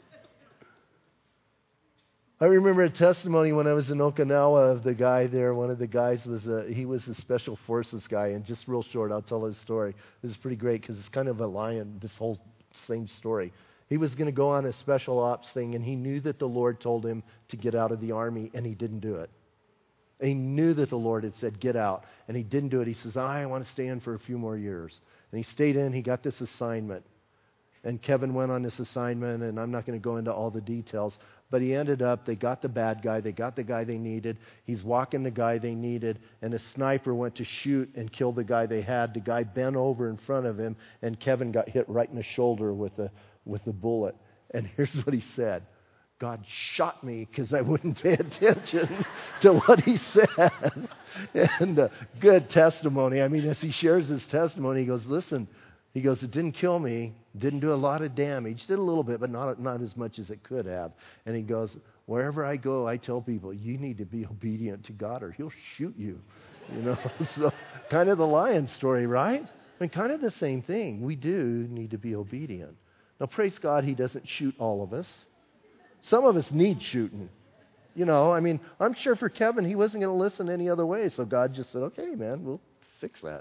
I remember a testimony when I was in Okinawa of the guy there. One of the guys was a, he was a special forces guy, and just real short, I'll tell his story. This is pretty great because it's kind of a lion, this whole same story. He was going to go on a special ops thing, and he knew that the Lord told him to get out of the army, and he didn't do it. And he knew that the Lord had said, get out, and he didn't do it. He says, I want to stay in for a few more years. And he stayed in. He got this assignment. And Kevin went on this assignment, and I'm not going to go into all the details, but he ended up, they got the bad guy, they got the guy they needed, he's walking the guy they needed, and a sniper went to shoot and kill the guy they had. The guy bent over in front of him, and Kevin got hit right in the shoulder with a with the bullet. And here's what he said. God shot me because I wouldn't pay attention to what he said. And uh, good testimony. I mean, as he shares his testimony, he goes, listen, he goes, it didn't kill me, didn't do a lot of damage, did a little bit, but not, not as much as it could have. And he goes, wherever I go, I tell people, you need to be obedient to God or he'll shoot you. You know, so kind of the lion story, right? I mean, kind of the same thing. We do need to be obedient. Now, praise God, he doesn't shoot all of us. Some of us need shooting. You know, I mean, I'm sure for Kevin, he wasn't going to listen any other way. So God just said, okay, man, we'll fix that.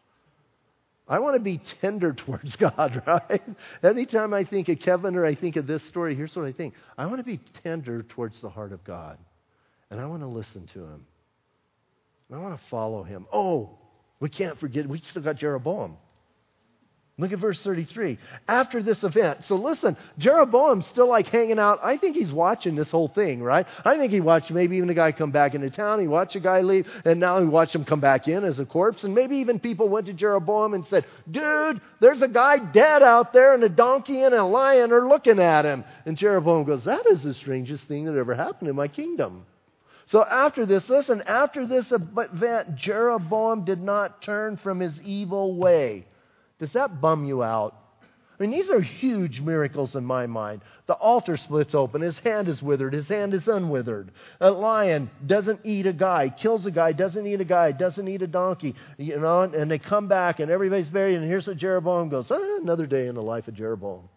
I want to be tender towards God, right? Anytime I think of Kevin or I think of this story, here's what I think. I want to be tender towards the heart of God. And I want to listen to him. And I want to follow him. Oh, we can't forget, we still got Jeroboam. Look at verse thirty-three. After this event, so listen, Jeroboam's still like hanging out. I think he's watching this whole thing, right? I think he watched maybe even a guy come back into town. He watched a guy leave, and now he watched him come back in as a corpse. And maybe even people went to Jeroboam and said, dude, there's a guy dead out there, and a donkey and a lion are looking at him. And Jeroboam goes, that is the strangest thing that ever happened in my kingdom. So after this, listen, after this event, Jeroboam did not turn from his evil way. Does that bum you out? I mean, these are huge miracles in my mind. The altar splits open. His hand is withered. His hand is unwithered. A lion doesn't eat a guy, kills a guy, doesn't eat a guy, doesn't eat a donkey. You know, and, and they come back and everybody's buried. And here's what Jeroboam goes, ah, another day in the life of Jeroboam.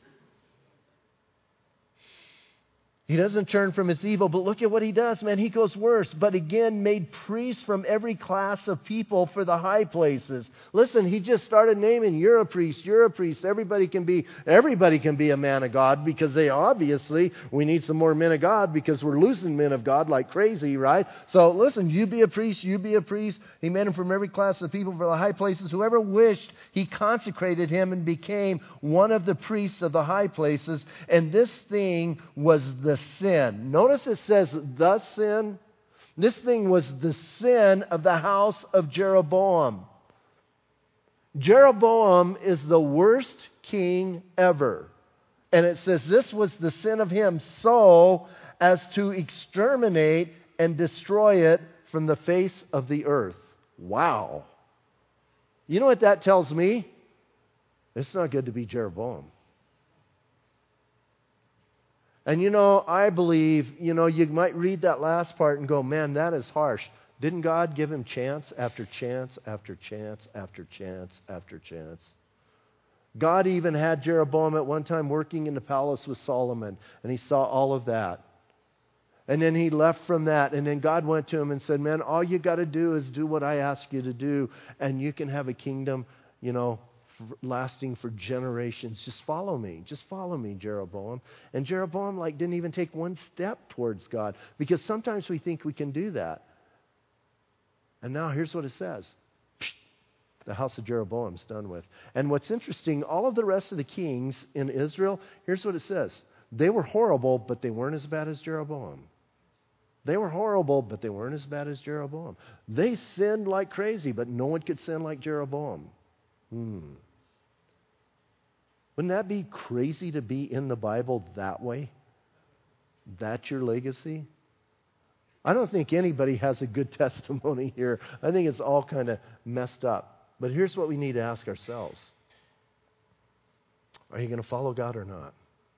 He doesn't turn from his evil, but look at what he does, man. He goes worse, but again made priests from every class of people for the high places. Listen, he just started naming, you're a priest, you're a priest. Everybody can be, everybody can be a man of God because they obviously, we need some more men of God because we're losing men of God like crazy, right? So listen, you be a priest, you be a priest. He made him from every class of people for the high places. Whoever wished, he consecrated him and became one of the priests of the high places. And this thing was the sin. Notice it says the sin. This thing was the sin of the house of Jeroboam. Jeroboam is the worst king ever. And it says this was the sin of him so as to exterminate and destroy it from the face of the earth. Wow. You know what that tells me? It's not good to be Jeroboam. And you know, I believe, you know, you might read that last part and go, man, that is harsh. Didn't God give him chance after chance after chance after chance after chance? God even had Jeroboam at one time working in the palace with Solomon, and he saw all of that. And then he left from that, and then God went to him and said, man, all you got to do is do what I ask you to do, and you can have a kingdom, you know, f- lasting for generations. Just follow me. Just follow me, Jeroboam. And Jeroboam, like, didn't even take one step towards God, because sometimes we think we can do that. And now here's what it says. The house of Jeroboam's done with. And what's interesting, all of the rest of the kings in Israel, here's what it says. They were horrible, but they weren't as bad as Jeroboam. They were horrible, but they weren't as bad as Jeroboam. They sinned like crazy, but no one could sin like Jeroboam. Hmm. Wouldn't that be crazy to be in the Bible that way? That's your legacy? I don't think anybody has a good testimony here. I think it's all kind of messed up. But here's what we need to ask ourselves. Are you going to follow God or not?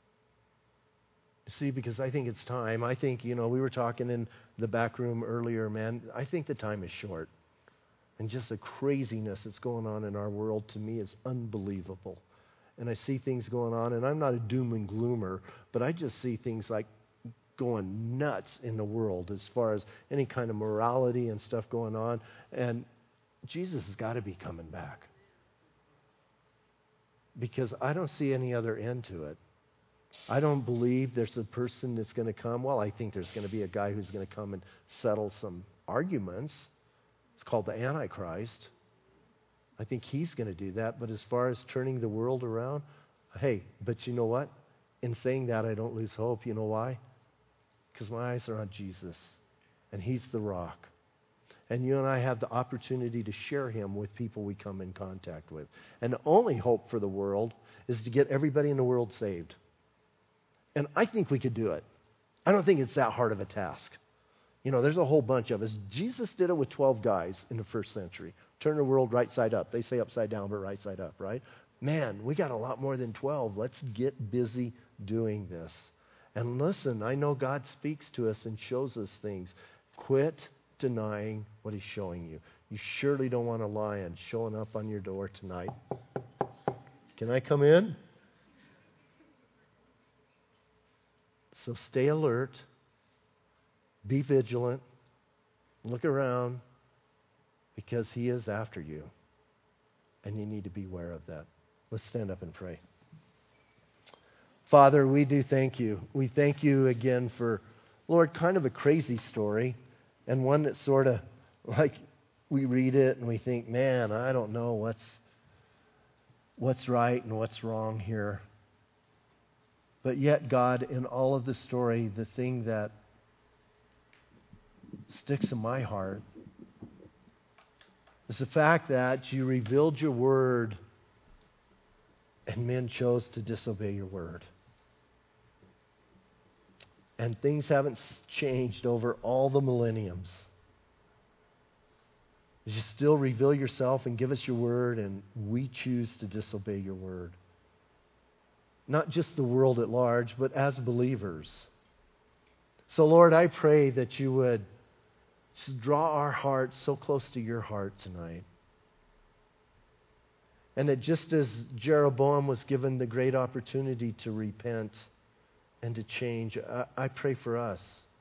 See, because I think it's time. I think, you know, we were talking in the back room earlier, man. I think the time is short. And just the craziness that's going on in our world, to me, is unbelievable. And I see things going on, and I'm not a doom and gloomer, but I just see things like going nuts in the world as far as any kind of morality and stuff going on. And Jesus has got to be coming back. Because I don't see any other end to it. I don't believe there's a person that's going to come. Well, I think there's going to be a guy who's going to come and settle some arguments. It's called the Antichrist. I think he's going to do that. But as far as turning the world around, hey, but you know what? In saying that, I don't lose hope. You know why? Because my eyes are on Jesus, and he's the rock. And you and I have the opportunity to share him with people we come in contact with. And the only hope for the world is to get everybody in the world saved. And I think we could do it. I don't think it's that hard of a task. You know, there's a whole bunch of us. Jesus did it with twelve guys in the first century. Turn the world right side up. They say upside down, but right side up, right? Man, we got a lot more than twelve. Let's get busy doing this. And listen, I know God speaks to us and shows us things. Quit denying what he's showing you. You surely don't want a lion showing up on your door tonight. Can I come in? So stay alert. Be vigilant. Look around, because he is after you. And you need to be aware of that. Let's stand up and pray. Father, we do thank you. We thank you again for, Lord, kind of a crazy story, and one that sort of, like, we read it and we think, man, I don't know what's what's right and what's wrong here. But yet, God, in all of the story, the thing that sticks in my heart is the fact that you revealed your word and men chose to disobey your word. And things haven't changed over all the millenniums. You still reveal yourself and give us your word, and we choose to disobey your word. Not just the world at large, but as believers. So, Lord, I pray that you would just draw our hearts so close to your heart tonight. And that just as Jeroboam was given the great opportunity to repent and to change, I, I pray for us.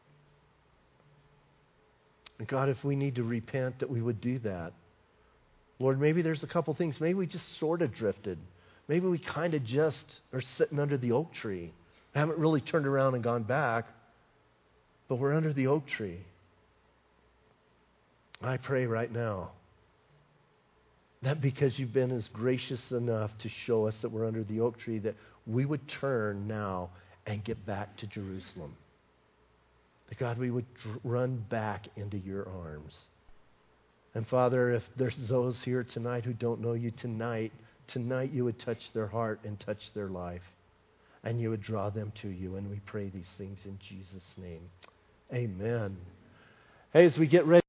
And God, if we need to repent, that we would do that. Lord, maybe there's a couple things. Maybe we just sort of drifted. Maybe we kind of just are sitting under the oak tree. Haven't really turned around and gone back, but we're under the oak tree. I pray right now that because you've been as gracious enough to show us that we're under the oak tree, that we would turn now and get back to Jerusalem. That, God, we would dr- run back into your arms. And Father, if there's those here tonight who don't know you tonight, tonight you would touch their heart and touch their life. And you would draw them to you. And we pray these things in Jesus' name. Amen. Hey, as we get ready.